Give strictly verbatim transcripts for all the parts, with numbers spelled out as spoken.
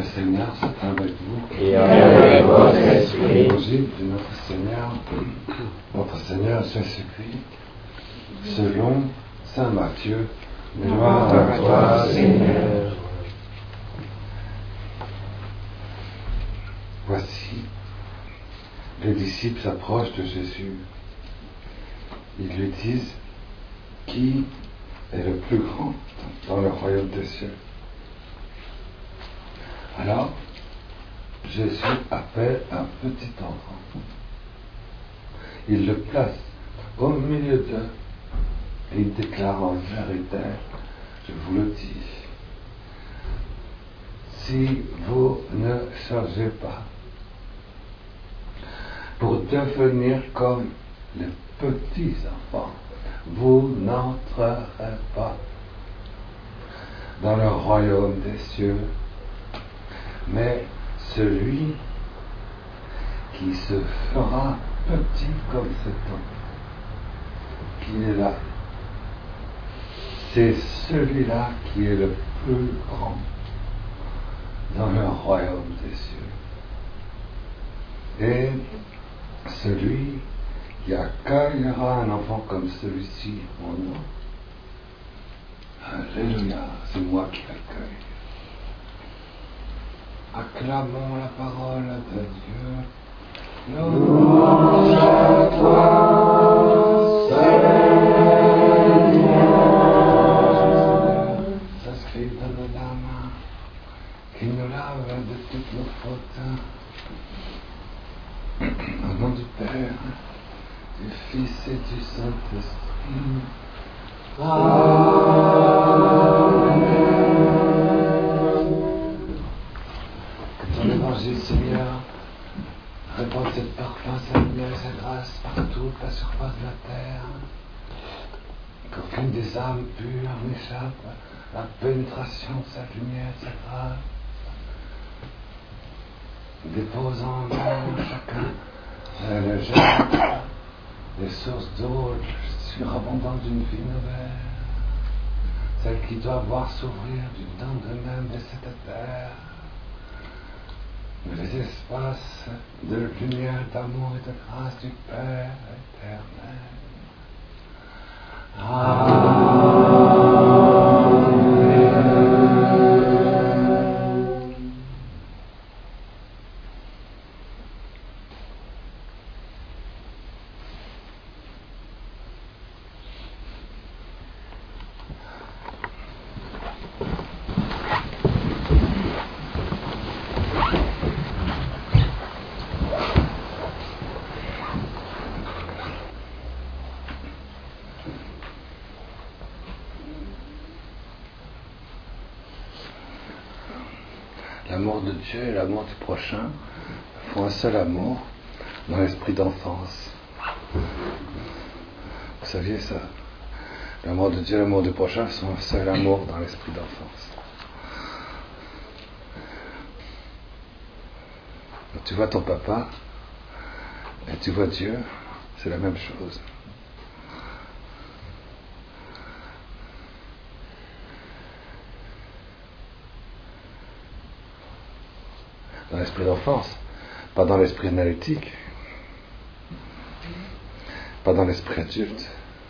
Seigneur soit avec vous. Et avec votre esprit. Évangile de notre Seigneur, notre Seigneur Jésus-Christ, selon saint Matthieu. Gloire à toi, Seigneur. Voici, les disciples s'approchent de Jésus. Ils lui disent, qui est le plus grand dans le royaume des cieux? Alors, Jésus appelle un petit enfant. Il le place au milieu d'eux et il déclare en vérité, je vous le dis, si vous ne changez pas pour devenir comme les petits enfants, vous n'entrerez pas dans le royaume des cieux. Mais celui qui se fera petit comme cet homme, qui est là, c'est celui-là qui est le plus grand dans le royaume des cieux. Et celui qui accueillera un enfant comme celui-ci, mon nom, alléluia, c'est moi qui l'accueille. Acclamons la parole de Dieu. Louange à toi, Seigneur. S'inscrit dans nos larmes, qui nous lave de toutes nos fautes. Au nom du Père, du Fils et du Saint-Esprit. Amen. L'évangile, Seigneur, répand cette parfum, cette lumière et cette grâce partout, la surface de la terre. Qu'aucune des âmes pures n'échappe à la pénétration de cette lumière et de cette grâce. Déposant en nous chacun le jet des sources d'eau surabondantes d'une vie nouvelle, celle qui doit voir s'ouvrir du temps de même de cette terre. Les espaces de lumière, d'amour et de grâce du Père éternel. Amen. L'amour de Dieu et l'amour du prochain font un seul amour dans l'esprit d'enfance. Vous saviez ça? L'amour de Dieu et l'amour du prochain sont un seul amour dans l'esprit d'enfance. Quand tu vois ton papa et tu vois Dieu, c'est la même chose. Dans l'esprit d'enfance, pas dans l'esprit analytique, pas dans l'esprit adulte.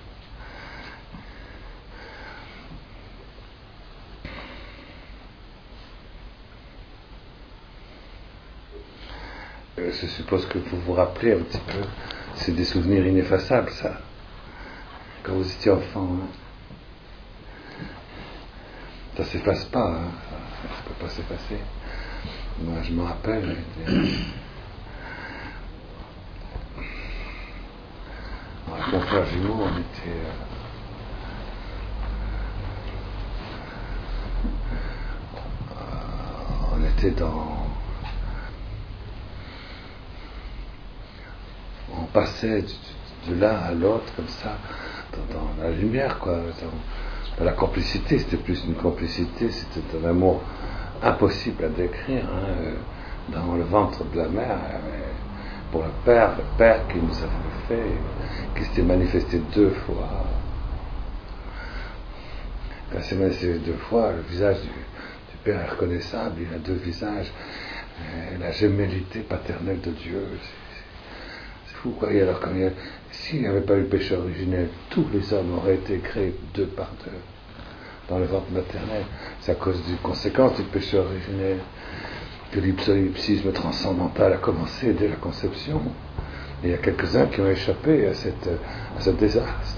Je suppose que vous vous rappelez un petit peu, c'est des souvenirs ineffaçables, ça, quand vous étiez enfant. Hein. Ça ne s'efface pas, hein. Ça ne peut pas s'effacer. Moi, je me rappelle, avec mon frère jumeau, on était, euh, on était dans, on passait de, de l'un à l'autre comme ça, dans, dans la lumière, quoi, dans, dans la complicité. C'était plus une complicité, c'était un amour impossible à décrire, hein, dans le ventre de la mère, pour le Père, le Père qui nous avait fait, qui s'était manifesté deux fois. Quand il s'est manifesté deux fois, le visage du, du Père reconnaissable, il a deux visages, euh, la gémellité paternelle de Dieu. C'est, c'est fou, quoi. Et alors, quand il y a, s'il n'y avait pas eu le péché originel, tous les hommes auraient été créés deux par deux dans le ventre maternel. C'est à cause des conséquences du péché originel que l'ipsolipsisme transcendantal a commencé dès la conception. Et il y a quelques-uns qui ont échappé à, cette, à ce désastre.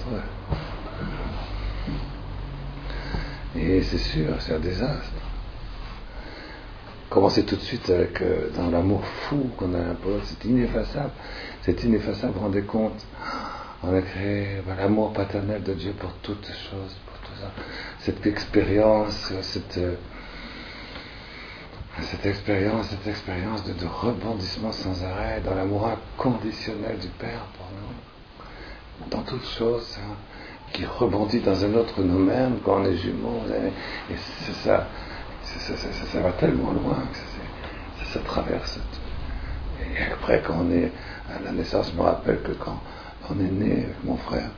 Et c'est sûr, c'est un désastre. Commencez tout de suite avec euh, dans l'amour fou qu'on a un peu, c'est ineffaçable. C'est ineffaçable, vous vous rendez compte? On a créé ben, l'amour paternel de Dieu pour toutes choses, pour tout ça. Cette expérience, cette, euh, cette expérience, cette expérience de, de rebondissement sans arrêt dans l'amour inconditionnel du Père pour nous, dans toutes choses, hein, qui rebondit dans un autre nous-mêmes quand on est jumeaux. Et c'est ça, c'est ça, ça, ça, ça va tellement loin que ça, ça, ça traverse tout. Et après, quand on est à la naissance, je me rappelle que quand on est né avec mon frère,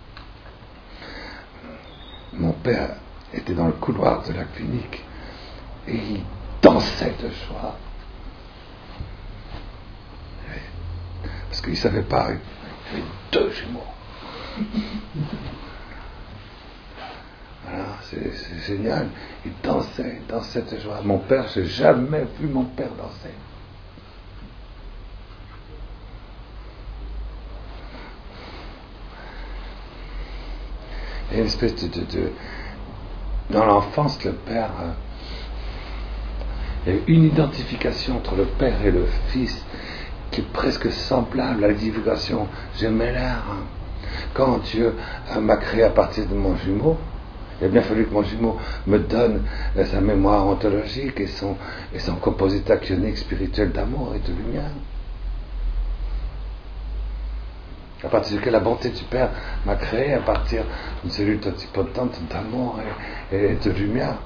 mon père était dans le couloir de la clinique et il dansait de joie. Parce qu'il ne savait pas, il y avait deux jumeaux. Voilà, c'est, c'est génial. Il dansait, il dansait de joie. Mon père, je n'ai jamais vu mon père danser. Il y a une espèce de... de, de dans l'enfance, le père... Euh, il y a une identification entre le père et le fils qui est presque semblable à la divulgation gémellaire. Hein. Quand Dieu euh, m'a créé à partir de mon jumeau, il a bien fallu que mon jumeau me donne euh, sa mémoire ontologique et son, et son composite ionique spirituel d'amour et de lumière. À partir duquel la bonté du Père m'a créé à partir d'une cellule totipotente d'amour et, et de lumière.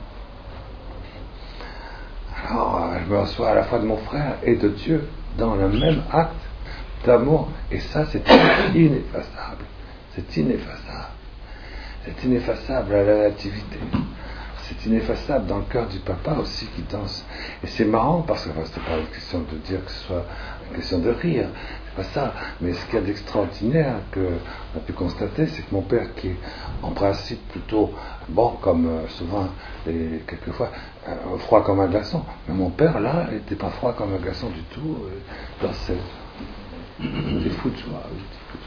Alors, je me reçois à la fois de mon frère et de Dieu dans le même acte d'amour. Et ça, c'est ineffaçable. C'est ineffaçable. C'est ineffaçable à la nativité. C'est ineffaçable dans le cœur du papa aussi qui danse. Et c'est marrant parce que enfin, c'est pas une question de dire que ce soit une question de rire. C'est pas ça. Mais ce qu'il y a d'extraordinaire qu'on a pu constater, c'est que mon père, qui est en principe plutôt, bon, comme euh, souvent, et quelquefois, euh, froid comme un glaçon. Mais mon père, là, n'était pas froid comme un glaçon du tout. Euh, dansait. Il était fou de joie. Il était fou de joie.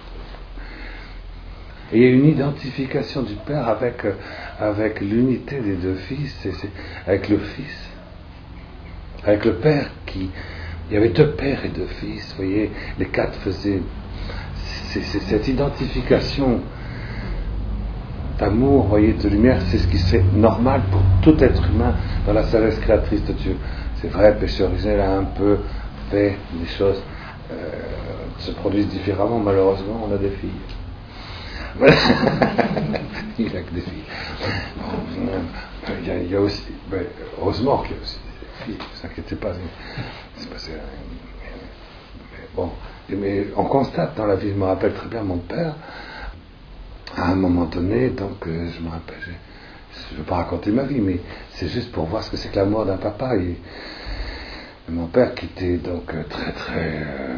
Et il y a une identification du Père avec, euh, avec l'unité des deux fils, et c'est, avec le Fils, avec le Père qui... Il y avait deux pères et deux fils, vous voyez, les quatre faisaient... C'est, c'est cette identification d'amour, vous voyez, de lumière, c'est ce qui serait normal pour tout être humain dans la sagesse créatrice de Dieu. C'est vrai, le péché originel a un peu fait des choses euh, se produisent différemment, malheureusement, on a des filles. Il n'y a que des filles. Il y a, il y a aussi, ben, heureusement qu'il y a aussi des filles, ne vous inquiétez pas. C'est pas, c'est, mais bon, mais on constate dans la vie, je me rappelle très bien mon père, à un moment donné, donc euh, je me rappelle, je ne veux pas raconter ma vie, mais c'est juste pour voir ce que c'est que l'amour d'un papa. Et, et mon père qui était donc euh, très très... Euh,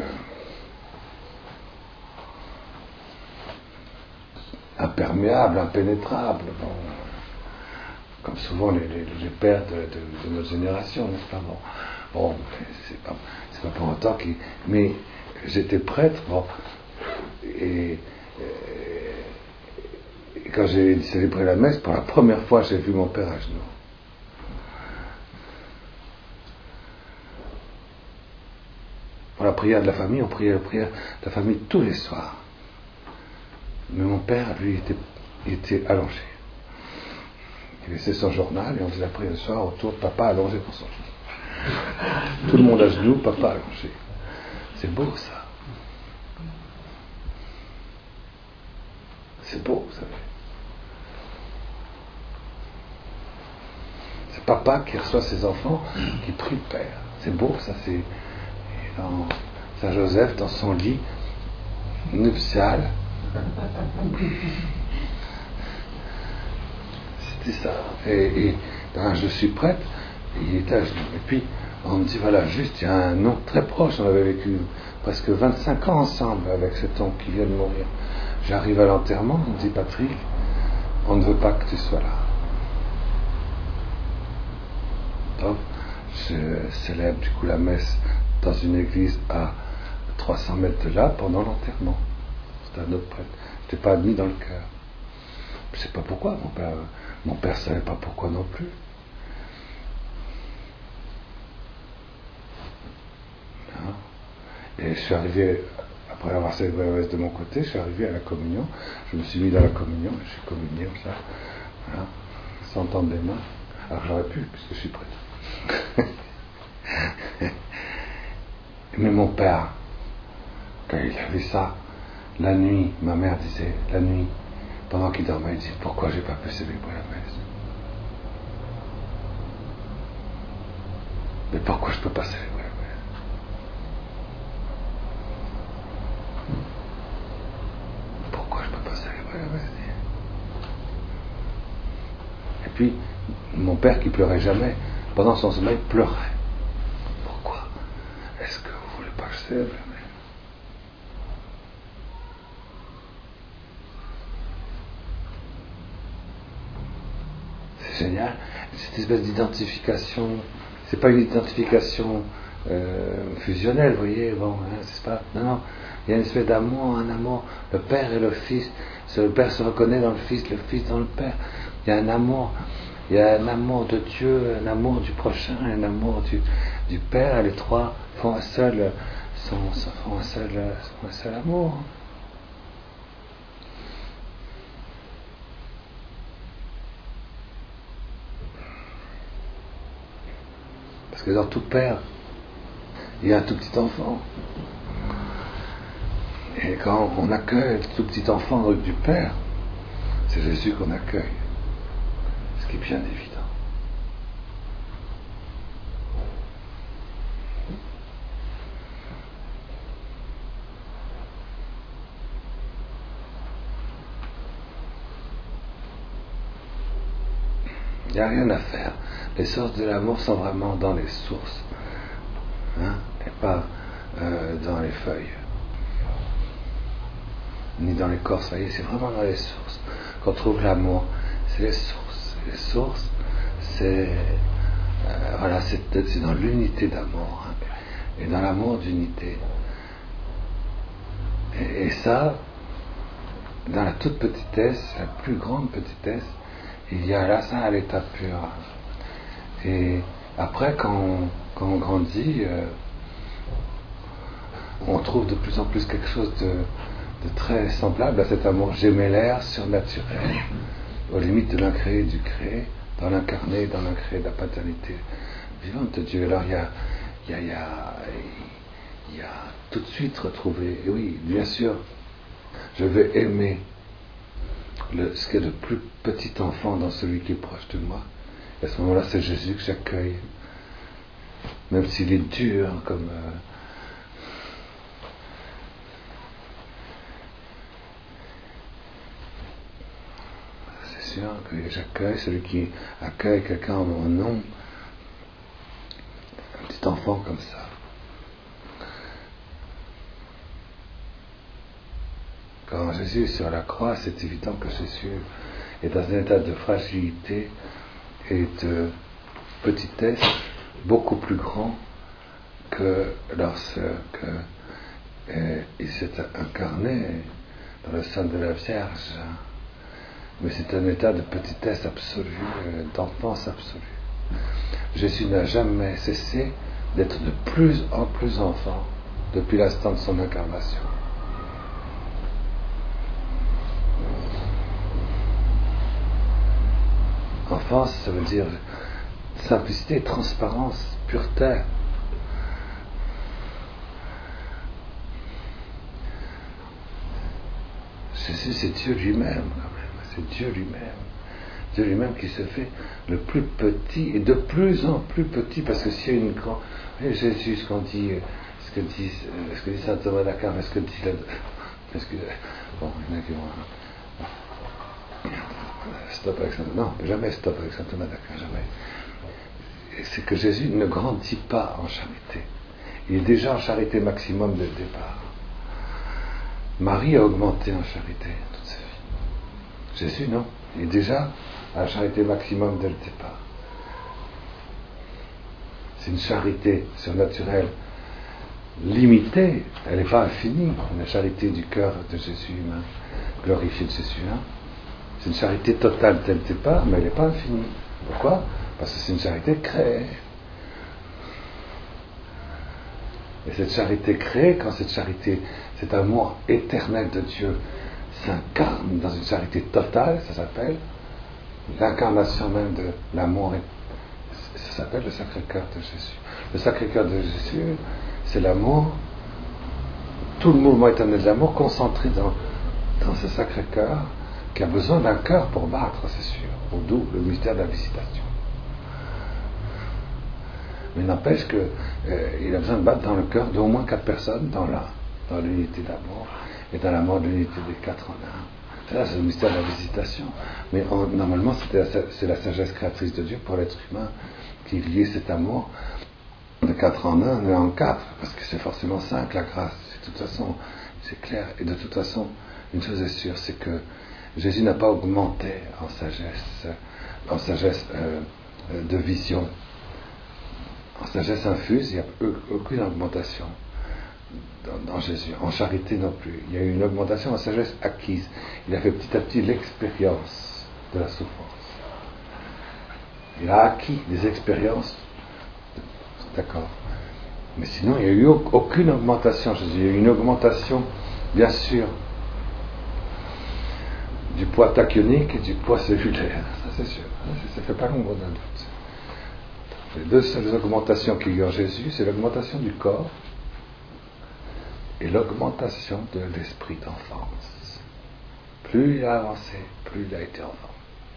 imperméable, impénétrable, bon, comme souvent les, les, les pères de, de, de notre génération, n'est-ce pas? Bon, bon c'est pas, c'est pas pour autant qu'il... Mais j'étais prêtre, bon, et, et quand j'ai célébré la messe, pour la première fois, j'ai vu mon père à genoux. Pour la prière de la famille, on priait la prière de la famille tous les soirs. Mais mon père, lui, était, était allongé. Il laissait son journal et on faisait la prière le soir autour de papa allongé pour son journal. Tout le monde à genoux, papa allongé. C'est beau, ça. C'est beau, vous savez. C'est papa qui reçoit ses enfants, qui prie le Père. C'est beau, ça. C'est dans Saint Joseph, dans son lit nuptial. C'était ça. Et, et dans Je suis prêtre, il était à genoux. Et puis, on me dit, voilà, juste, il y a un oncle très proche, on avait vécu presque vingt-cinq ans ensemble avec cet oncle qui vient de mourir. J'arrive à l'enterrement, on me dit, Patrick, on ne veut pas que tu sois là. Donc, je célèbre du coup la messe dans une église à trois cents mètres de là pendant l'enterrement. C'était un autre prêtre. Je n'étais pas admis dans le chœur. Je ne sais pas pourquoi, mon père mon père ne savait pas pourquoi non plus. Non. Et je suis arrivé, après avoir célébré la messe de mon côté, je suis arrivé à la communion. Je me suis mis dans la communion, je suis communié comme ça, voilà, sans tendre les mains. Alors j'aurais pu, puisque je suis prêtre. Mais mon père, quand il a vu ça, la nuit, ma mère disait, la nuit, pendant qu'il dormait, il dit, pourquoi j'ai pas pu célébrer la messe? Mais pourquoi je peux pas célébrer la messe? Pourquoi je peux pas célébrer la messe? Et puis, mon père qui pleurait jamais, pendant son sommeil, pleurait. Pourquoi? Est-ce que vous voulez pas que je célèbre la messe? C'est génial, cette espèce d'identification, c'est pas une identification euh, fusionnelle, vous voyez, bon, hein, c'est pas, non, non, il y a une espèce d'amour, un amour, le Père et le Fils, le Père se reconnaît dans le Fils, le Fils dans le Père, il y a un amour, il y a un amour de Dieu, un amour du prochain, un amour du, du Père, les trois font un seul, sont, font un seul, font un seul amour. Parce que dans tout père, il y a un tout petit enfant. Et quand on accueille le tout petit enfant du Père, c'est Jésus qu'on accueille. Ce qui est bien évident. Il n'y a rien à faire. Les sources de l'amour sont vraiment dans les sources, hein, et pas euh, dans les feuilles, ni dans l'écorce. Vous voyez, c'est vraiment dans les sources qu'on trouve l'amour. C'est les sources. Les sources, c'est euh, voilà, c'est, c'est dans l'unité d'amour, hein, et dans l'amour d'unité. Et, et ça, dans la toute petitesse, la plus grande petitesse, il y a là ça à l'état pur. Et après, quand on, quand on grandit, euh, on trouve de plus en plus quelque chose de, de très semblable à cet amour gémellaire, surnaturel, aux limites de l'incréé et du créé, dans l'incarné, dans l'incréé de la paternité vivante de Dieu. Alors il y a, il y a, il y a, il y a tout de suite retrouvé, et oui, bien sûr, je vais aimer le, ce qu'il y a de plus petit enfant dans celui qui est proche de moi. Et à ce moment-là, c'est Jésus que j'accueille, même s'il est dur, comme euh, c'est sûr que j'accueille celui qui accueille quelqu'un en mon nom, un petit enfant comme ça. Quand Jésus est sur la croix, c'est évident que Jésus est dans un état de fragilité et de petitesse beaucoup plus grand que lorsque euh, il s'est incarné dans le sein de la Vierge. Mais c'est un état de petitesse absolue, d'enfance absolue. Jésus n'a jamais cessé d'être de plus en plus enfant depuis l'instant de son incarnation. Enfance, ça veut dire simplicité, transparence, pureté. Jésus, c'est Dieu lui-même, quand même. C'est Dieu lui-même. Dieu lui-même qui se fait le plus petit et de plus en plus petit, parce que s'il y a une grande. Jésus, ce qu'on dit, ce que dit, ce que dit saint Thomas d'Aquin, ce que dit la. Parce que, bon, il y en a qui vont. Stop avec saint. Non, jamais stop avec saint Thomas d'Aquin, jamais. c'est que Jésus ne grandit pas en charité. Il est déjà en charité maximum dès le départ. Marie a augmenté en charité toute sa vie. Jésus, non. Il est déjà à la charité maximum dès le départ. C'est une charité surnaturelle limitée, elle n'est pas infinie. La charité du cœur de Jésus humain, glorifié de Jésus humain. C'est une charité totale dès le départ, mais elle n'est pas infinie. Pourquoi ? Parce que c'est une charité créée. Et cette charité créée, quand cette charité, cet amour éternel de Dieu s'incarne dans une charité totale, ça s'appelle l'incarnation même de l'amour. Ça s'appelle le Sacré-Cœur de Jésus. Le Sacré-Cœur de Jésus, c'est l'amour, tout le mouvement éternel de l'amour concentré dans, dans ce Sacré-Cœur qui a besoin d'un cœur pour battre, c'est sûr, au double mystère de la visitation. Mais n'empêche qu'il euh, a besoin de battre dans le cœur d'au moins quatre personnes dans, la, dans l'unité d'amour et dans l'amour de l'unité des quatre en un. Ça, c'est le mystère de la visitation. Mais on, normalement, c'est la, c'est la sagesse créatrice de Dieu pour l'être humain qui liait cet amour de quatre en un, mais en quatre, parce que c'est forcément cinq, la grâce. De toute façon, c'est clair. Et de toute façon, une chose est sûre, c'est que Jésus n'a pas augmenté en sagesse, en sagesse euh, de vision. En sagesse infuse, il n'y a aucune augmentation dans, dans Jésus. En charité non plus. Il y a eu une augmentation en sagesse acquise. Il a fait petit à petit l'expérience de la souffrance. Il a acquis des expériences. D'accord. Mais sinon, il n'y a eu aucune augmentation Jésus. Il y a eu une augmentation, bien sûr, du poids tachyonique et du poids cellulaire. Ça, c'est sûr. Ça ne fait pas l'ombre d'un doute. Les deux seules augmentations qu'il y a en Jésus, c'est l'augmentation du corps et l'augmentation de l'esprit d'enfance. Plus il a avancé, plus il a été enfant.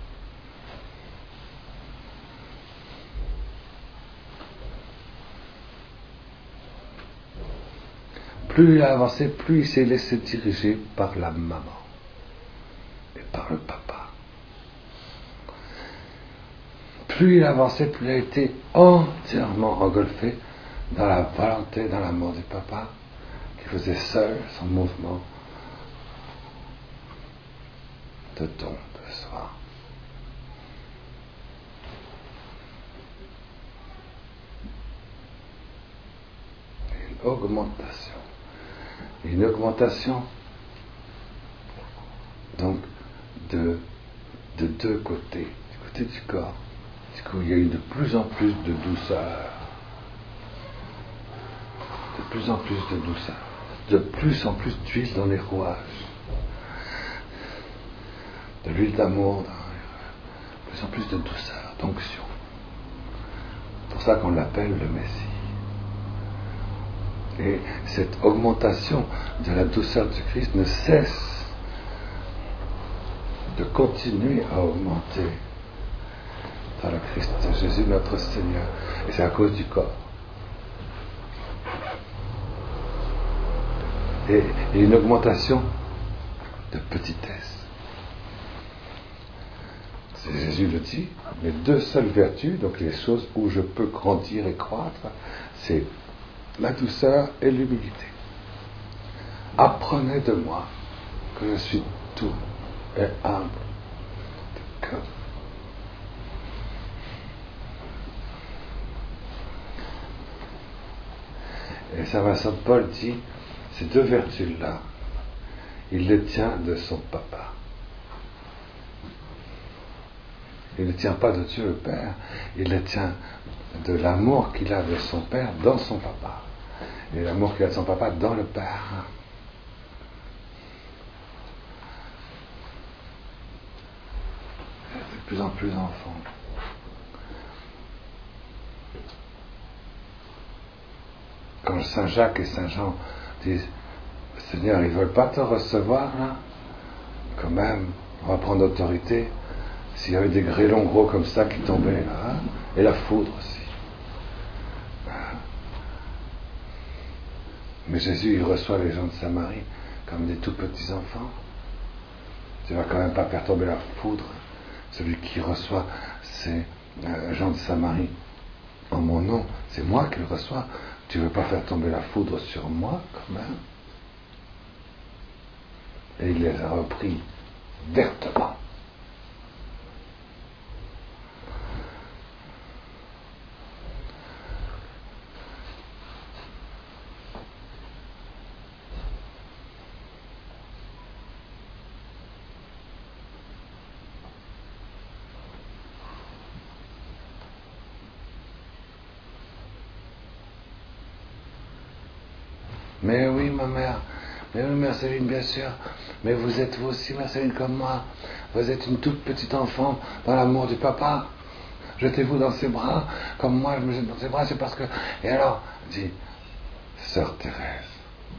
Plus il a avancé, plus il s'est laissé diriger par la maman et par le papa. Plus il avançait, plus il a été entièrement engolfé dans la volonté, dans l'amour du papa, qui faisait seul son mouvement de don de soi. Une augmentation. Une augmentation, donc, de, de deux côtés. Du côté du corps. Il y a eu de plus en plus de douceur, de plus en plus de douceur, de plus en plus d'huile dans les rouages, de l'huile d'amour, de plus en plus de douceur, d'onction. C'est pour ça qu'on l'appelle le Messie. Et cette augmentation de la douceur du Christ ne cesse de continuer à augmenter dans le Christ Jésus notre Seigneur. Et c'est à cause du corps. Et, et une augmentation de petitesse. C'est Jésus le dit, les deux seules vertus, donc les choses où je peux grandir et croître, c'est la douceur et l'humilité. Apprenez de moi que je suis doux et humble de cœur. Et Saint Vincent de Paul dit, ces deux vertus-là, il les tient de son papa. Il ne les tient pas de Dieu le Père, il les tient de l'amour qu'il a de son Père dans son papa. Et l'amour qu'il a de son papa dans le Père. De plus en plus enfant. Quand Saint Jacques et Saint Jean disent Seigneur, ils ne veulent pas te recevoir là, quand même, on va prendre autorité. S'il y avait des grêlons gros comme ça qui tombaient là, hein, et la foudre aussi. Mais Jésus, il reçoit les gens de Samarie comme des tout petits enfants. Tu ne vas quand même pas faire tomber la foudre, celui qui reçoit ces euh, gens de Samarie. en mon nom, c'est moi qui le reçois. Tu ne veux pas faire tomber la foudre sur moi, quand même? Et il les a repris vertement. Mais oui, ma mère, mais oui, Marceline, bien sûr, mais vous êtes vous aussi, Marceline, comme moi. Vous êtes une toute petite enfant dans l'amour du papa. Jetez-vous dans ses bras, comme moi je me jette dans ses bras, c'est parce que... Et alors, dit, Sœur Thérèse,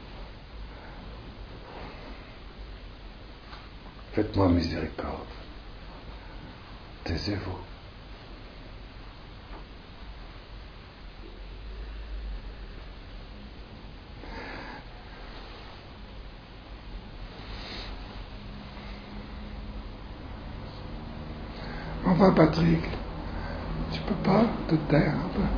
faites-moi miséricorde, taisez-vous. Enfin, Patrick, tu peux pas te taire un peu?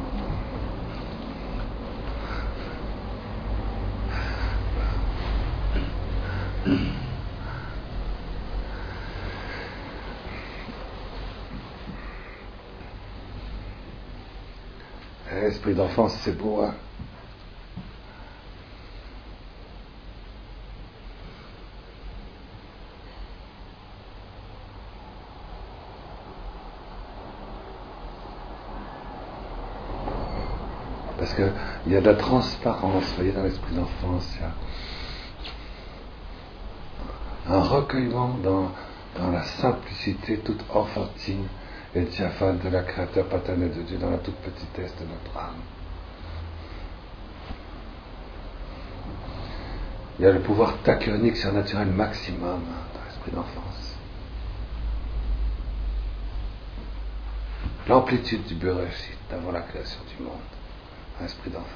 L'esprit d'enfance, c'est beau, hein? Parce qu'il y a de la transparence, vous voyez, dans l'esprit d'enfance, il y a un recueillement dans, dans la simplicité toute enfantine et diaphane de la créateur paternelle de Dieu, dans la toute petitesse de notre âme. Il y a le pouvoir tachyonique surnaturel maximum dans l'esprit d'enfance. L'amplitude du Bereshit avant la création du monde. L'esprit d'enfance.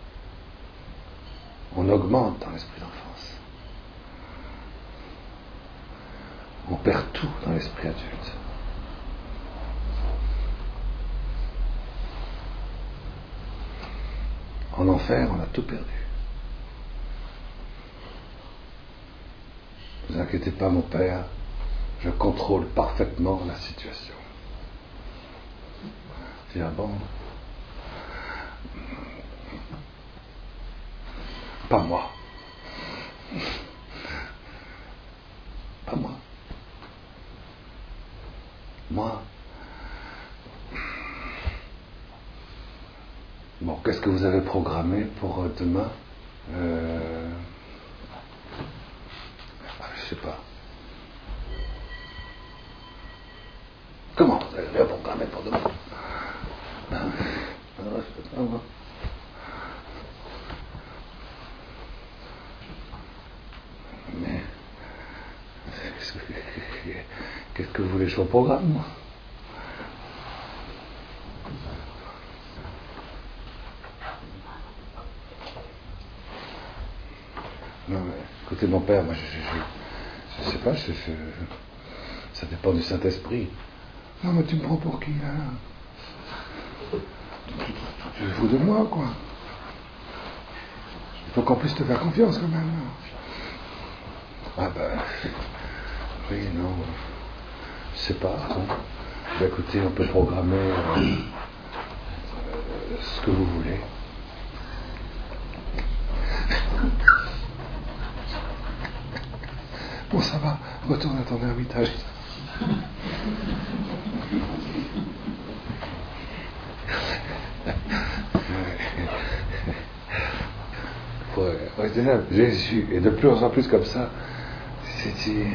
On augmente dans l'esprit d'enfance. On perd tout dans l'esprit adulte. En enfer, on a tout perdu. Ne vous inquiétez pas, mon père, je contrôle parfaitement la situation. Je dis, ah bon? Pas moi. Pas moi. Moi. Bon, qu'est-ce que vous avez programmé pour demain? euh... ah, Je sais pas. Comment vous avez rien programmé pour demain? Ben, alors, je sais pas, moi. Mais qu'est-ce que, qu'est-ce que vous voulez que je sois au programme, moi? Non, mais écoutez, mon père, moi, je, je, je, je sais pas, je, je, ça dépend du Saint-Esprit. Non, mais tu me prends pour qui, là? Tu te fous de moi, quoi. Il faut qu'on puisse te faire confiance, quand même. Ah ben, oui, non, je sais pas. Bon. Ben, écoutez, on peut programmer euh, euh, ce que vous voulez. Bon, ça va, retourne à ton ermitage. Ouais, ouais, c'est ça, Jésus, et de plus en plus comme ça, c'est...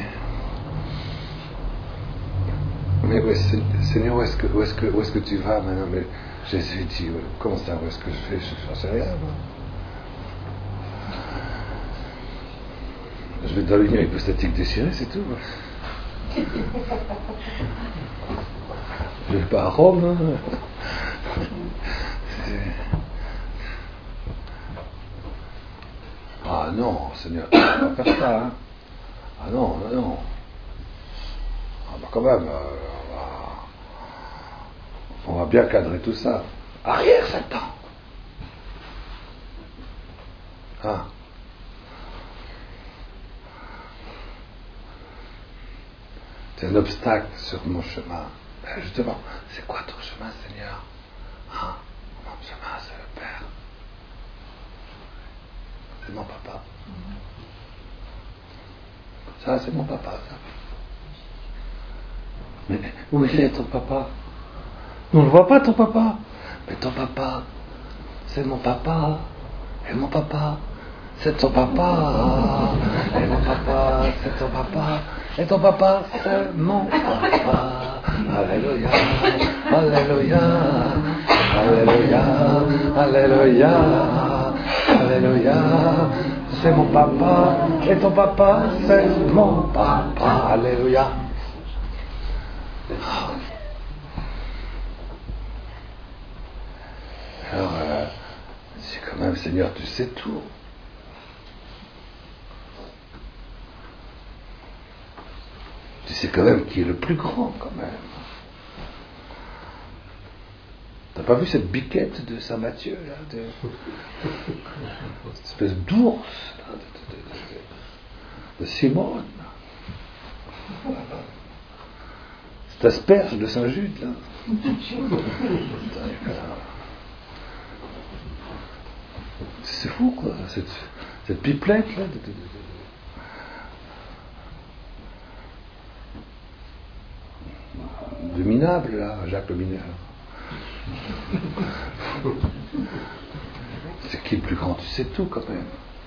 Mais ouais, Seigneur, où est-ce que, où est-ce que, où est-ce que tu vas maintenant? Mais Jésus dit, ouais, comment ça, où est-ce que je vais? Je n'en sais rien, moi. Je vais dans l'union hypostatique déchirée, c'est tout. Je vais pas à Rome. Hein. Ah non, Seigneur, tu ne vas pas faire ça. Hein. Ah non, non, non. Ah bah quand même, euh, on, va, on va bien cadrer tout ça. Arrière, Satan. Ah. C'est un obstacle sur mon chemin. Ben justement, c'est quoi ton chemin, Seigneur? Ah, mon chemin, c'est le Père. C'est mon papa. Ça, c'est mon papa, ça. Mais où il est, ton papa? On ne le voit pas, ton papa. Mais ton papa, c'est mon papa. Et mon papa, c'est ton papa. Et mon papa, c'est ton papa. Et ton papa, c'est mon papa. Alléluia, Alléluia, Alléluia, Alléluia, Alléluia. C'est mon papa. Et ton papa, c'est mon papa. Alléluia. Alors, euh, c'est quand même, Seigneur, tu sais tout. Tu sais quand même qui est le plus grand, quand même. T'as pas vu cette biquette de Saint Matthieu, là, de... cette espèce d'ours, là, de, de, de, de, de Simone. Cette asperge de Saint Jude, là. C'est fou, quoi, cette, cette pipelette, là, de, de, de, de, de minable, là, Jacques le mineur. C'est qui le plus grand? Tu sais tout, quand même.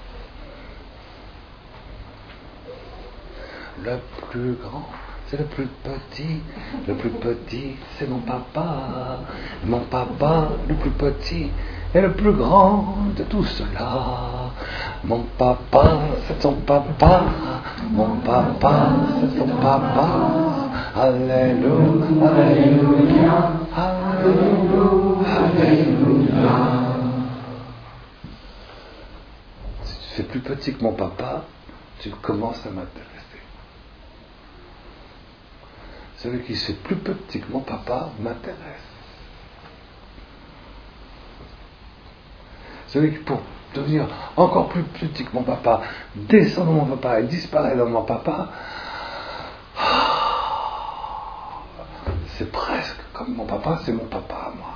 Le plus grand, c'est le plus petit. Le plus petit, c'est mon papa. Mon papa, le plus petit, est le plus grand de tout cela. Mon papa, c'est ton papa. Mon papa, c'est ton papa. Alléluia, Alléluia, Alléluia, Alléluia. Si tu fais plus petit que mon papa, tu commences à m'intéresser. Celui qui se fait plus petit que mon papa m'intéresse. Celui qui, pour devenir encore plus petit que mon papa, descend dans mon papa et disparaît dans mon papa, c'est presque comme mon papa, c'est mon papa à moi.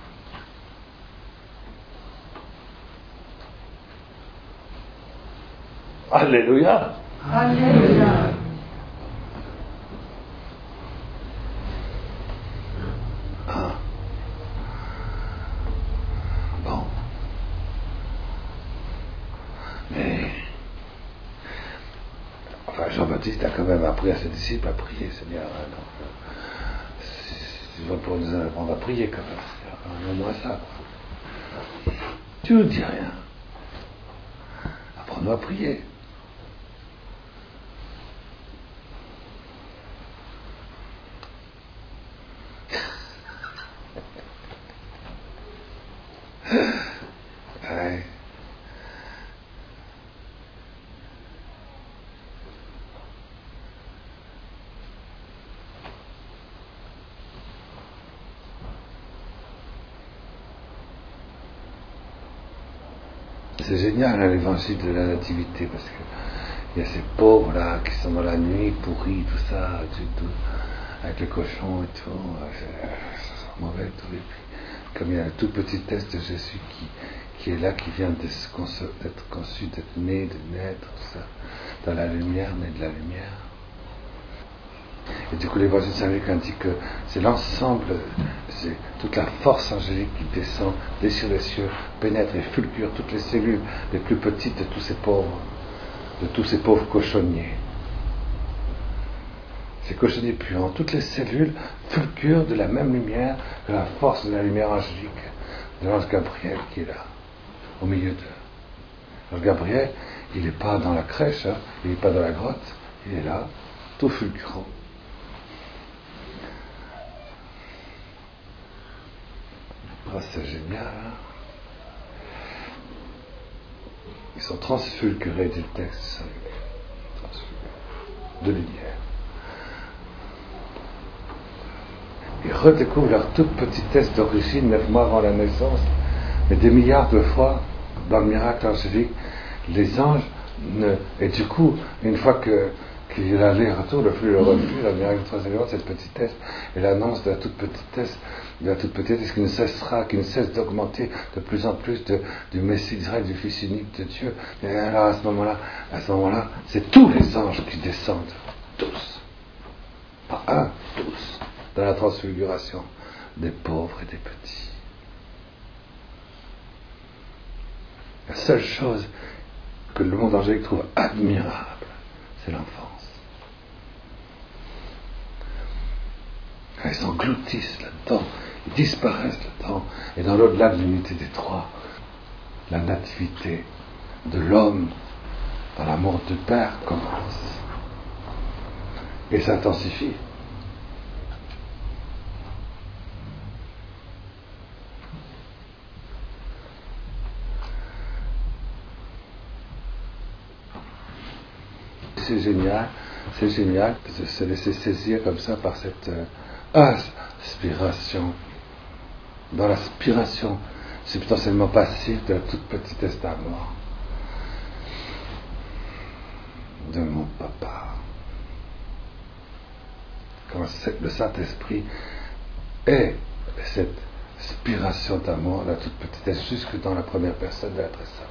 Alléluia. Alléluia. Ah. Bon. Mais enfin, Jean-Baptiste a quand même appris à ses disciples à prier, Seigneur. Donc, ils pour nous apprendre à prier quand même, Seigneur. Au moins ça, quoi. Tu ne dis rien. Apprends-nous à prier. Ouais. C'est génial, hein, l'évangile de la nativité, parce que il y a ces pauvres là qui sont dans la nuit pourris, tout ça, tout, tout, avec le cochon et tout, c'est mauvais tout. Et puis, comme il y a un tout petit test de Jésus qui, qui est là, qui vient d'être conçu, d'être conçu, d'être né, de naître, tout ça, dans la lumière, né de la lumière. Et du coup, l'évangile de Saint Luc indique que c'est l'ensemble, c'est toute la force angélique qui descend, déchire les cieux, pénètre et fulgure toutes les cellules les plus petites de tous ces pauvres, de tous ces pauvres cochonniers. Ces cochonniers puants, toutes les cellules fulgurent de la même lumière que la force de la lumière angélique de l'ange Gabriel qui est là, au milieu d'eux. L'ange Gabriel, il n'est pas dans la crèche, hein, il n'est pas dans la grotte, il est là, tout fulgurant. Oh, c'est génial, hein? Ils sont transfulgurés du texte de Saint Luc, de lumière. Ils redécouvrent leur toute petitesse d'origine neuf mois avant la naissance, mais des milliards de fois dans le miracle angélique, les anges ne... Et du coup, une fois que qu'il y a l'aller-retour, le flux et le reflux, le miracle de trois éléments, cette petitesse et l'annonce de la toute petitesse, de la toute petitesse qui ne cessera, qui ne cesse d'augmenter de plus en plus de, du Messie d'Israël, du Fils unique de Dieu. Et alors à ce moment-là, à ce moment-là, c'est tous les anges qui descendent, tous, pas un, tous, dans la transfiguration des pauvres et des petits. La seule chose que le monde angélique trouve admirable, c'est l'enfance. Ils s'engloutissent là-dedans, ils disparaissent là-dedans, et dans l'au-delà de l'unité des trois, la nativité de l'homme dans l'amour du Père commence et s'intensifie. C'est génial, c'est génial de se laisser saisir comme ça par cette euh, aspiration, dans l'aspiration substantiellement passive de la toute petitesse d'amour de mon papa. Quand le Saint-Esprit est cette aspiration d'amour, la toute petitesse, jusque dans la première personne de la très sainte.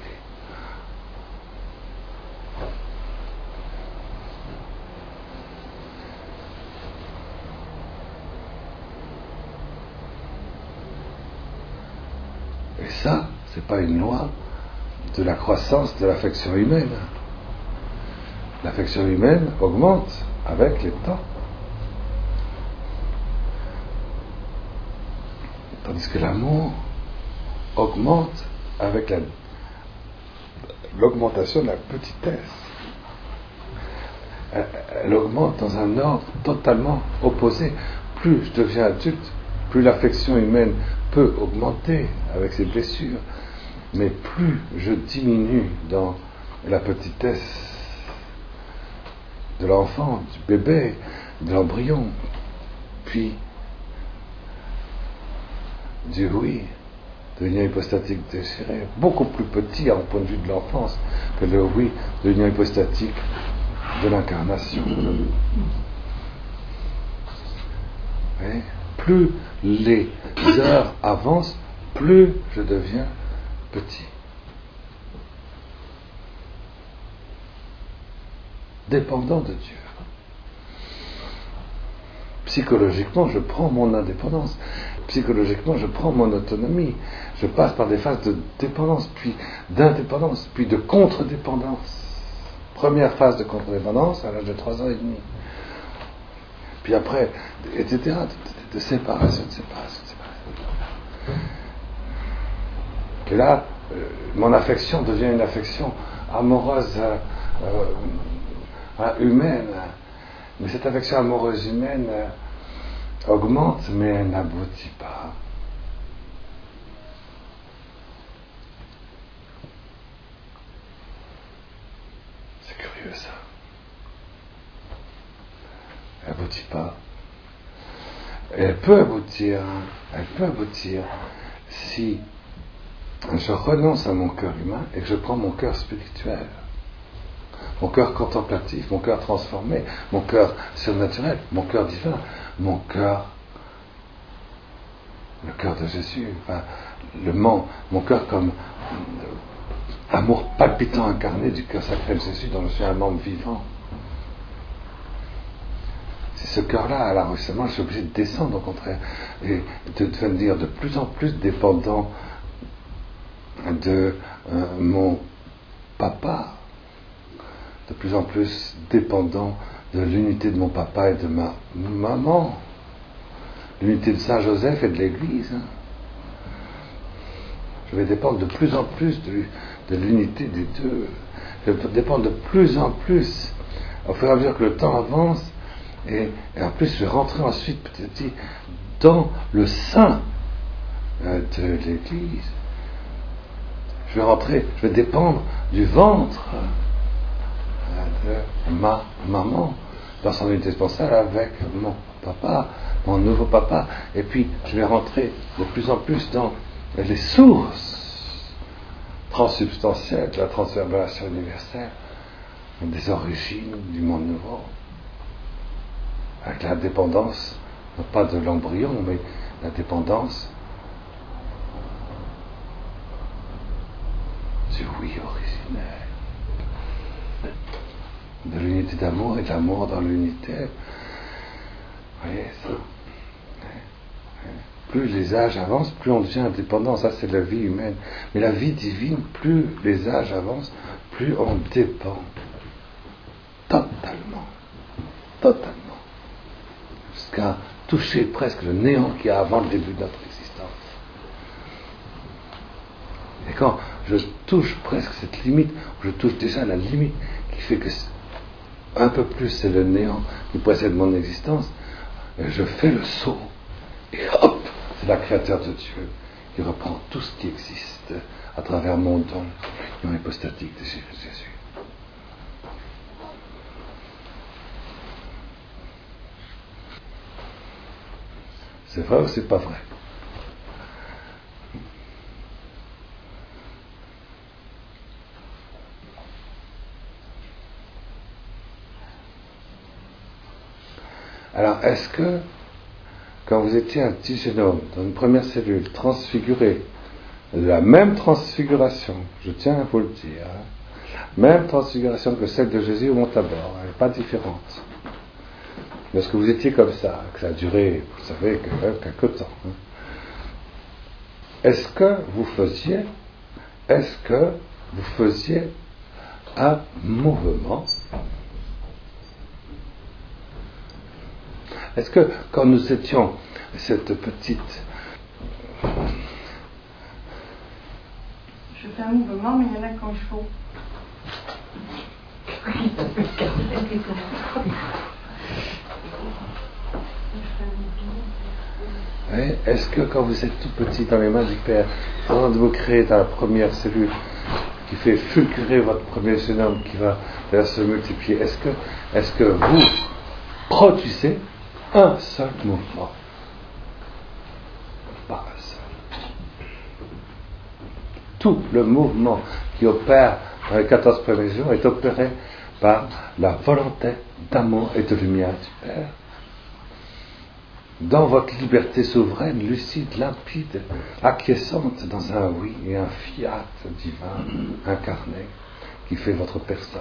Et ça, c'est pas une loi de la croissance de l'affection humaine. L'affection humaine augmente avec les temps. Tandis que l'amour augmente avec la, l'augmentation de la petitesse. Elle, elle augmente dans un ordre totalement opposé. Plus je deviens adulte, plus l'affection humaine peut augmenter avec ses blessures, mais plus je diminue dans la petitesse de l'enfant, du bébé, de l'embryon, puis du oui, de l'union hypostatique désirée, beaucoup plus petit en point de vue de l'enfance que le oui de l'union hypostatique de l'incarnation. Et plus les heures avancent, plus je deviens petit. Dépendant de Dieu. Psychologiquement, je prends mon indépendance. Psychologiquement, je prends mon autonomie. Je passe par des phases de dépendance, puis d'indépendance, puis de contre-dépendance. Première phase de contre-dépendance à l'âge de trois ans et demi. Puis après, et cetera, de, de, de séparation, de séparation, de séparation. Et là, euh, mon affection devient une affection amoureuse, euh, euh, humaine. Mais cette affection amoureuse humaine euh, augmente, mais elle n'aboutit pas. C'est curieux ça. Elle n'aboutit pas. Et elle peut aboutir, elle peut aboutir si je renonce à mon cœur humain et que je prends mon cœur spirituel, mon cœur contemplatif, mon cœur transformé, mon cœur surnaturel, mon cœur divin, mon cœur, le cœur de Jésus, enfin, le mon, mon cœur comme euh, amour palpitant incarné du cœur sacré de Jésus dont je suis un membre vivant. C'est ce cœur-là, alors justement, je suis obligé de descendre au contraire et de devenir de plus en plus dépendant de euh, mon papa, de plus en plus dépendant de l'unité de mon papa et de ma maman, l'unité de Saint Joseph et de l'Église. Je vais dépendre de plus en plus de, de l'unité des deux. Je vais dépendre de plus en plus, au fur et à mesure que le temps avance, et, et en plus je vais rentrer ensuite petit à petit dans le sein euh, de l'Église. Je vais rentrer, je vais dépendre du ventre de ma maman dans son unité spatiale avec mon papa, mon nouveau papa, et puis je vais rentrer de plus en plus dans les sources transsubstantielles de la transverbération universelle, des origines du monde nouveau, avec la dépendance, non pas de l'embryon, mais la dépendance du oui originel, de l'unité d'amour et de l'amour dans l'unité. Vous voyez ça? Plus les âges avancent, plus on devient indépendant. Ça, c'est la vie humaine. Mais la vie divine, plus les âges avancent, plus on dépend. Totalement. Totalement. Jusqu'à toucher presque le néant qu'il y a avant le début de notre existence. Et quand je touche presque cette limite, je touche déjà la limite qui fait que un peu plus c'est le néant qui précède mon existence, je fais le saut et hop, c'est la créateur de Dieu qui reprend tout ce qui existe à travers mon don, l'union hypostatique de Jésus. C'est vrai ou c'est pas vrai? Alors, est-ce que, quand vous étiez un petit génome, dans une première cellule, transfiguré, de la même transfiguration, je tiens à vous le dire, hein, même transfiguration que celle de Jésus au Mont Tabor, elle n'est pas différente. Parce que vous étiez comme ça, que ça a duré, vous savez, que, quelque temps. Hein. Est-ce que vous faisiez, est-ce que vous faisiez un mouvement? Est-ce que quand nous étions cette petite... Je fais un mouvement, mais il y en a quand il faut. Oui, est-ce que quand vous êtes tout petit dans les mains du Père, avant de vous créer dans la première cellule qui fait fulgurer votre premier génome qui va vers se multiplier, est-ce que, est-ce que vous produisez un seul mouvement? Pas un seul. Tout le mouvement qui opère dans les quatorze premiers jours est opéré par la volonté d'amour et de lumière du Père. Dans votre liberté souveraine, lucide, limpide, acquiescente dans un oui et un fiat divin incarné qui fait votre personne.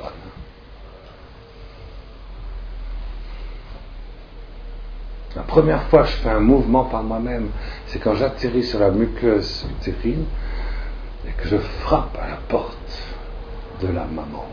La première fois que je fais un mouvement par moi-même, c'est quand j'atterris sur la muqueuse utérine et que je frappe à la porte de la maman.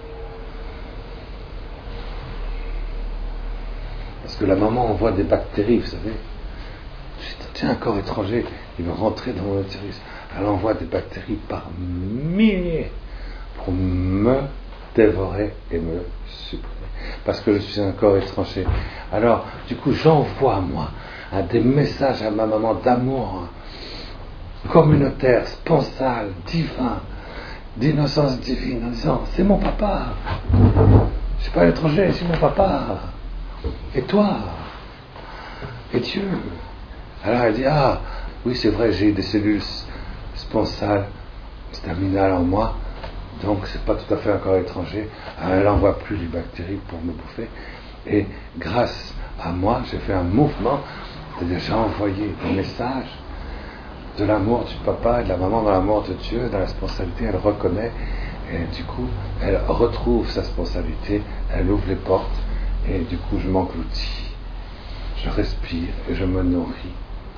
Parce que la maman envoie des bactéries, vous savez. Tiens, un corps étranger, il veut rentrer dans mon utérus. Elle envoie des bactéries par milliers pour me dévorer et me supprimer. Parce que je suis un corps étranger. Alors, du coup, j'envoie, moi, des messages à ma maman d'amour communautaire, sponsal, divin, d'innocence divine, en disant, c'est mon papa. Je ne suis pas l'étranger, c'est mon papa. Et toi? Et Dieu? Alors elle dit, ah, oui, c'est vrai, j'ai des cellules sponsales, staminales en moi, donc c'est pas tout à fait un corps étranger. Alors, elle n'envoie plus les bactéries pour me bouffer. Et grâce à moi, j'ai fait un mouvement, c'est-à-dire j'ai envoyé des messages de l'amour du papa et de la maman dans l'amour de Dieu, dans la sponsalité, elle reconnaît, et du coup, elle retrouve sa sponsalité, elle ouvre les portes, et du coup, je m'engloutis, je respire et je me nourris.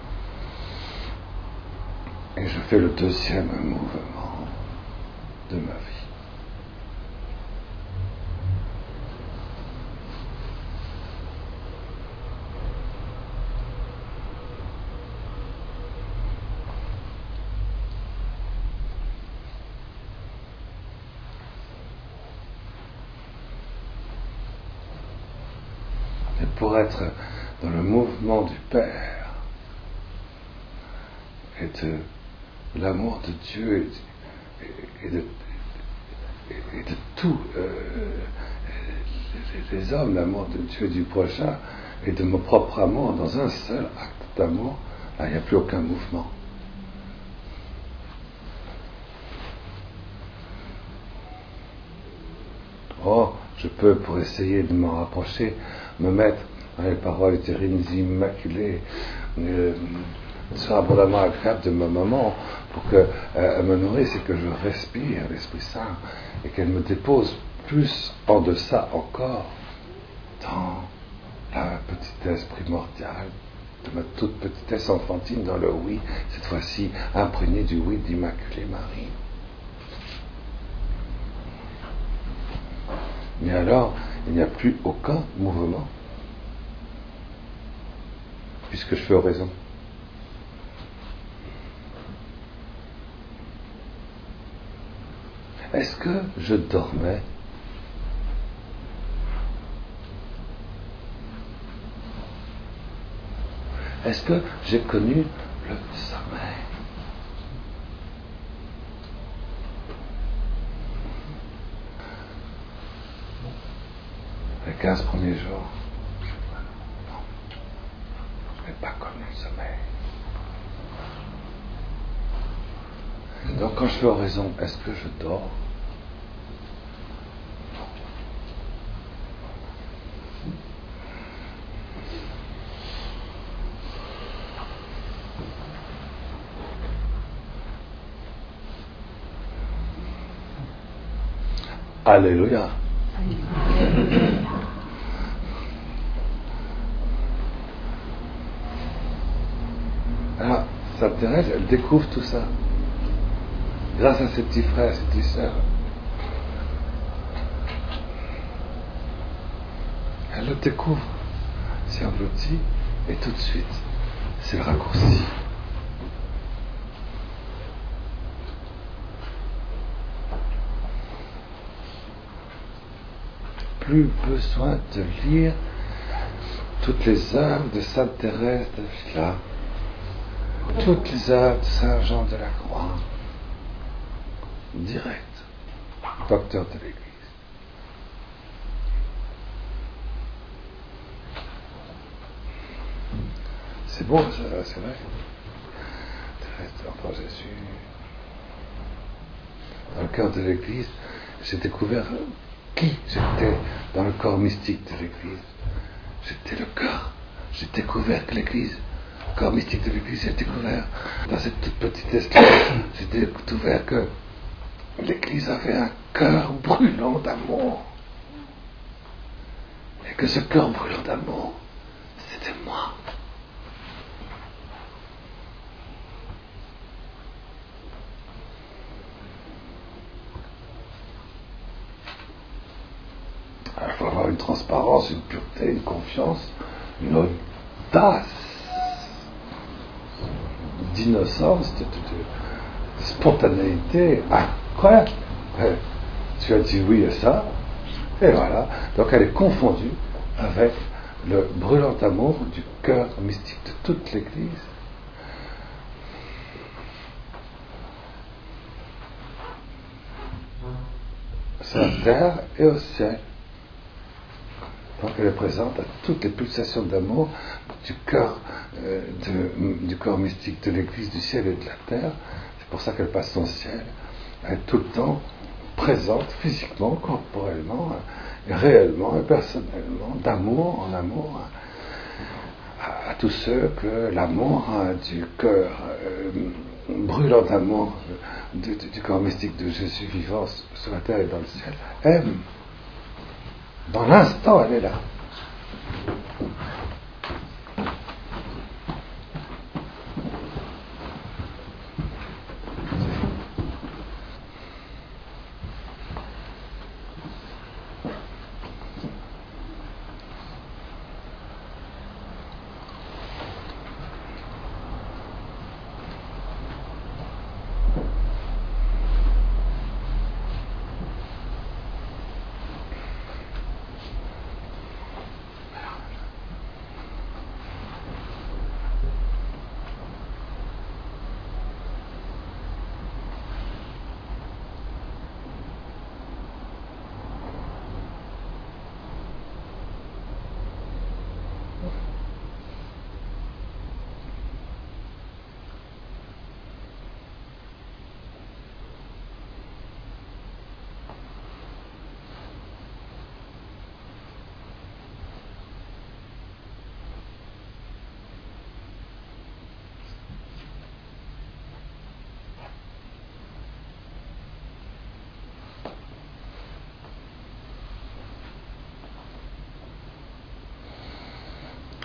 Et je fais le deuxième mouvement de ma vie. Et pour être dans le mouvement du Père et de l'amour de Dieu et de, et de, et de tout, euh, les, les hommes, l'amour de Dieu et du prochain, et de mon propre amour, dans un seul acte d'amour, là, il n'y a plus aucun mouvement. Oh, je peux, pour essayer de m'en rapprocher, me mettre dans les paroles terribles, immaculées, euh, soit abondamment agréable de ma maman, pour qu'elle euh, me nourrisse et que je respire l'Esprit Saint, et qu'elle me dépose plus en deçà encore, dans la petitesse primordiale, de ma toute petitesse enfantine, dans le oui, cette fois-ci imprégné du oui d'Immaculée Marie. Mais alors, il n'y a plus aucun mouvement, puisque je fais oraison. Est-ce que je dormais? Est-ce que j'ai connu le sommeil? Les quinze premiers jours, non, je n'ai pas connu le sommeil. Donc quand je fais oraison, est-ce que je dors? Alléluia. Alors, Sainte Thérèse, elle découvre tout ça. Grâce à ses petits frères, ses petites sœurs. Elle le découvre, s'y engloutit, et tout de suite, c'est le raccourci. Plus besoin de lire toutes les œuvres de Sainte Thérèse d'Avila, toutes les œuvres de Saint Jean de la Croix. Direct, docteur de l'Église. C'est beau, ça, c'est vrai. Thérèse d'Enfant Jésus. Dans le cœur de l'Église, j'ai découvert qui j'étais dans le corps mystique de l'Église. J'étais le cœur. J'ai découvert que l'Église, le corps mystique de l'Église, j'ai découvert dans cette toute petite esclave, j'ai découvert que l'Église avait un cœur brûlant d'amour. Et que ce cœur brûlant d'amour, c'était moi. Alors, il faut avoir une transparence, une pureté, une confiance, une audace d'innocence, de, de, de spontanéité incroyable. Tu as dit oui à ça, et voilà. Donc elle est confondue avec le brûlant amour du cœur mystique de toute l'Église. Sur la terre et au ciel. Donc elle est présente à toutes les pulsations d'amour du cœur, euh, de, du corps mystique de l'Église, du ciel et de la terre. C'est pour ça qu'elle passe son ciel. Elle est tout le temps présente, physiquement, corporellement, et réellement et personnellement, d'amour en amour, à, à tous ceux que l'amour du cœur euh, brûlant d'amour du, du, du corps mystique de Jésus vivant sur la terre et dans le ciel aime. Dans l'instant, elle est là.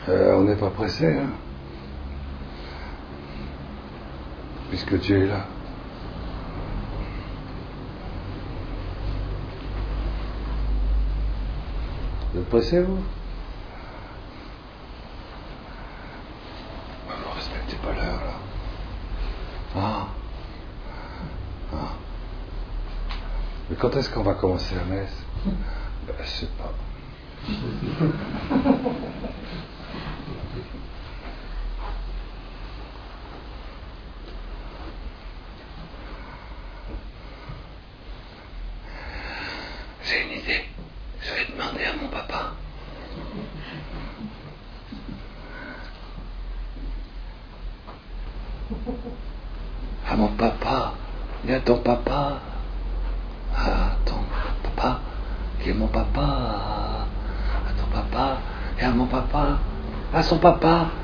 Euh, on n'est pas pressé, hein, puisque Dieu est là. Vous êtes pressé, vous? Ne respectez pas l'heure, là. Ah. Ah. Mais quand est-ce qu'on va commencer la messe? Ben, je sais pas. J'ai une idée. Je vais demander à mon papa. À mon papa. Il y a ton papa. À ton papa. Qui est mon papa. À ton papa. Et à mon papa. À son papa.